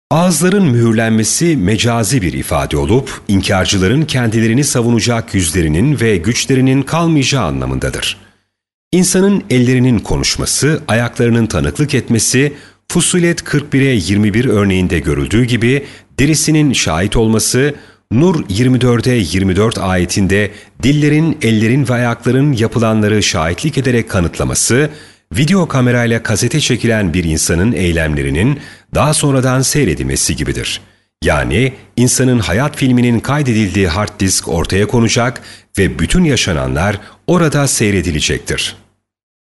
Ağızların mühürlenmesi mecazi bir ifade olup, inkarcıların kendilerini savunacak yüzlerinin ve güçlerinin kalmayacağı anlamındadır. İnsanın ellerinin konuşması, ayaklarının tanıklık etmesi, Fussilet 41'e 21 örneğinde görüldüğü gibi derisinin şahit olması, Nur 24'e 24 ayetinde dillerin, ellerin ve ayakların yapılanları şahitlik ederek kanıtlaması, video kamerayla kasete çekilen bir insanın eylemlerinin daha sonradan seyredilmesi gibidir. Yani insanın hayat filminin kaydedildiği hard disk ortaya konacak ve bütün yaşananlar orada seyredilecektir.